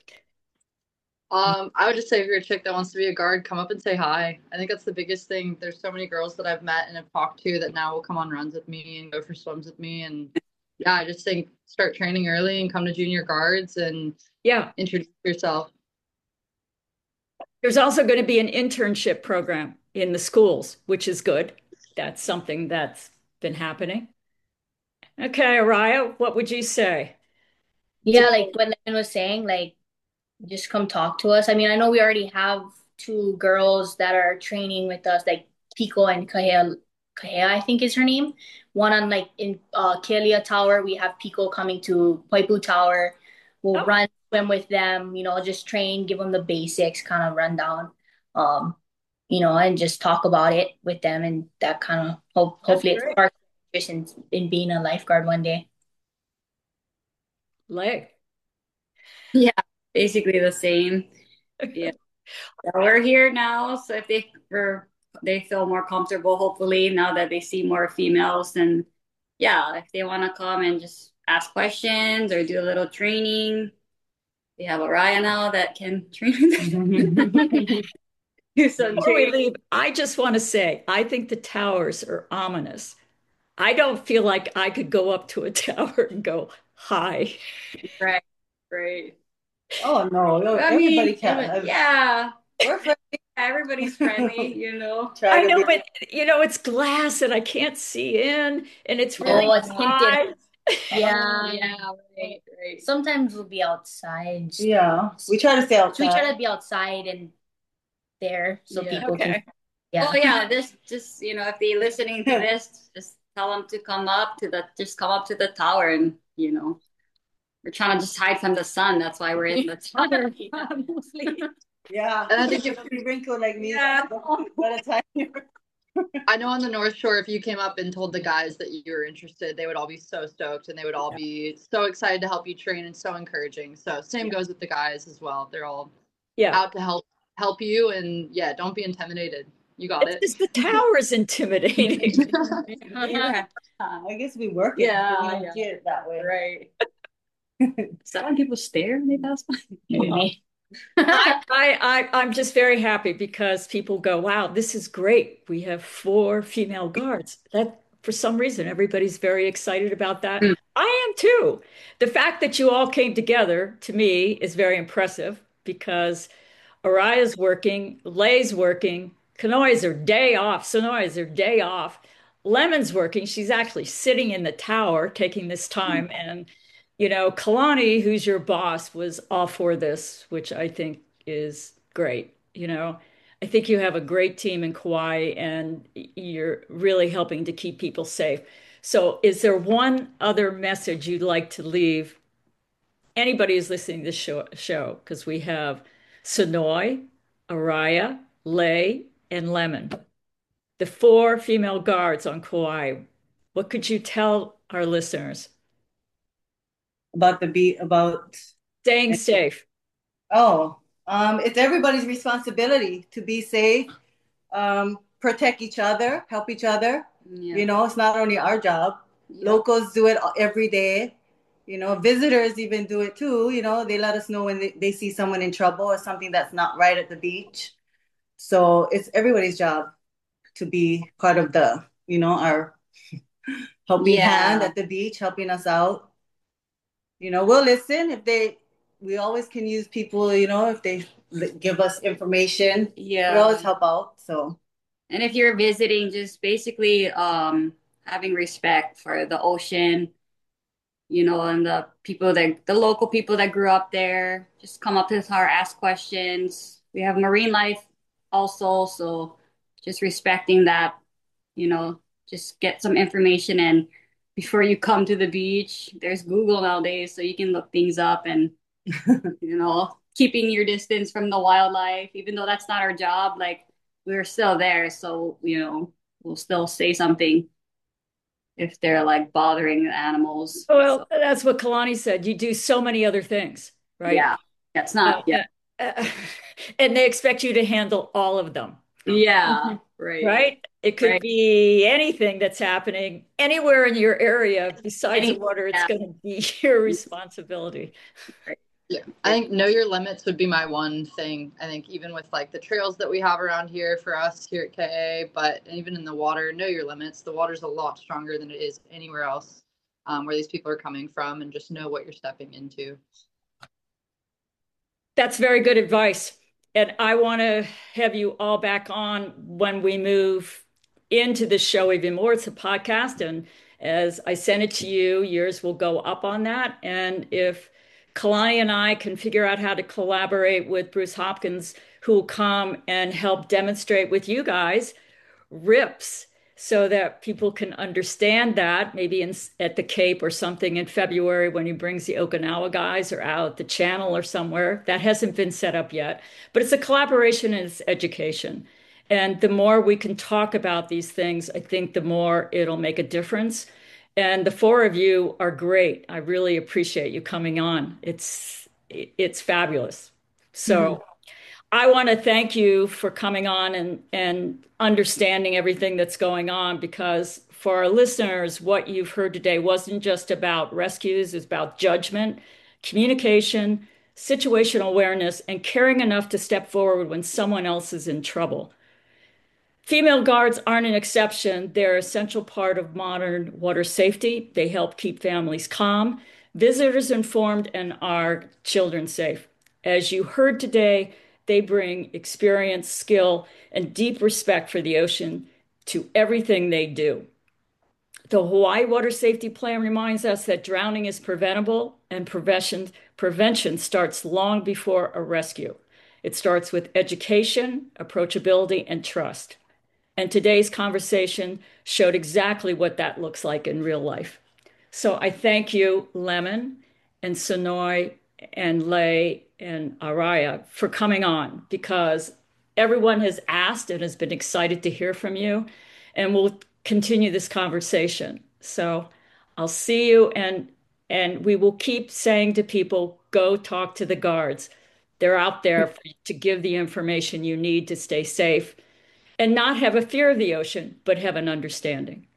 I would just say if you're a chick that wants to be a guard, come up and say hi. I think that's the biggest thing. There's so many girls that I've met and have talked to that now will come on runs with me and go for swims with me. And yeah, I just think start training early and come to junior guards and introduce yourself. There's also going to be an internship program in the schools, which is good. That's something that's been happening. Okay, Araya, what would you say? Yeah, like what Lemon was saying, like just come talk to us. I mean, I know we already have 2 girls that are training with us, like Pico and Kahea, I think is her name. One on like in Kealia Tower, we have Pico coming to Poipu Tower. We'll run, swim with them, just train, give them the basics, kind of run down, and just talk about it with them, and that kind of hopefully it sparks interest in being a lifeguard one day. Leg. Yeah, basically the same. Yeah. So we're here now, so if they feel more comfortable, hopefully, now that they see more females, and yeah, if they want to come and just ask questions or do a little training, we have Araya now that can train them. Do some Before we training. leave, I just want to say, I think the towers are ominous. I don't feel like I could go up to a tower and go, hi. Right, right. Oh no, I everybody mean, can. yeah, We're friendly. everybody's friendly. Try I to know, be. but it's glass and I can't see in, and it's really Oh, it's high. tinted. Yeah, yeah, right, right. Sometimes we'll be outside. Yeah, we try to stay So we try outside. to be outside and there so Yeah. people can, Okay. yeah. Oh yeah, this just if they're listening to this, just tell them to come up to the tower and we're trying to just hide from the sun. That's why we're in the tower mostly. Yeah, And I you're think if gonna be wrinkled like me Yeah. by the time you're. I know on the North Shore, if you came up and told the guys that you were interested, they would all be so stoked and they would all be so excited to help you train and so encouraging. So same goes with the guys as well. They're all Yeah. out to help you, and yeah, don't be intimidated. You got It's it. just the tower's intimidating. Yeah. I guess we work it. Yeah, We don't yeah. see it that way. Right. Is that when people stare when they pass by? Maybe. I'm just very happy because people go, wow, this is great. We have 4 female guards. That for some reason, everybody's very excited about that. I am too. The fact that you all came together to me is very impressive because Araya's working, Lay's working, Kanoi's her day off, Sonoi's her day off. Lemon's working. She's actually sitting in the tower taking this time. And, Kalani, who's your boss, was all for this, which I think is great. I think you have a great team in Kauai and you're really helping to keep people safe. So, is there one other message you'd like to leave anybody who's listening to this show? Because we have Sonoy, Araya, Lay, and Lemon, the 4 female guards on Kauai. What could you tell our listeners? About the beat about. Staying safe. Oh, it's everybody's responsibility to be safe, protect each other, help each other. Yeah. It's not only our job. Yeah. Locals do it every day. Visitors even do it too. They let us know when they see someone in trouble or something that's not right at the beach. So it's everybody's job to be part of our helping hand Yeah. at the beach, helping us out. We'll listen we always can use people, if they give us information, we Yeah. always help out. So, And if you're visiting, just basically having respect for the ocean, and the local people that grew up there. Just come up to us, ask questions. We have marine life also, so just respecting that, you know, just get some information and before you come to the beach, there's Google nowadays, so you can look things up and, keeping your distance from the wildlife, even though that's not our job, like we're still there, so, we'll still say something if they're like bothering the animals. So Well, that's what Kalani said. You do so many other things, right? yeah, it's Uh, not, yeah, uh, and they expect you to handle all of them, yeah, right, right? It could right. be anything that's happening anywhere in your area besides the Any, water. It's yeah, going to be your responsibility. right, Yeah, I think know your limits would be my one thing. I think even with like the trails that we have around here for us here at KA, but even in the water, know your limits. The water's a lot stronger than it is anywhere else where these people are coming from, and just know what you're stepping into. That's very good advice. And I want to have you all back on when we move into the show even more. It's a podcast. And as I send it to you, yours will go up on that. And if Kalani and I can figure out how to collaborate with Bruce Hopkins, who will come and help demonstrate with you guys rips so that people can understand that maybe at the Cape or something in February when he brings the Okinawa guys or out the channel or somewhere. That hasn't been set up yet, but it's a collaboration and it's education. And the more we can talk about these things, I think the more it'll make a difference. And the 4 of you are great. I really appreciate you coming on. It's fabulous. So I want to thank you for coming on and understanding everything that's going on because for our listeners, what you've heard today wasn't just about rescues, it's about judgment, communication, situational awareness, and caring enough to step forward when someone else is in trouble. Female guards aren't an exception. They're an essential part of modern water safety. They help keep families calm, visitors informed, and our children safe. As you heard today, they bring experience, skill, and deep respect for the ocean to everything they do. The Hawaii Water Safety Plan reminds us that drowning is preventable and prevention starts long before a rescue. It starts with education, approachability, and trust. And today's conversation showed exactly what that looks like in real life. So I thank you, Lemon and Sonoy and Lay and Araya for coming on because everyone has asked and has been excited to hear from you. And we'll continue this conversation. So I'll see you and we will keep saying to people, go talk to the guards. They're out there to give the information you need to stay safe and not have a fear of the ocean, but have an understanding.